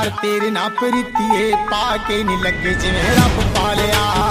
यार तेरे ना प्रीतिए पाके नहीं लगे जिवें रब पालिया।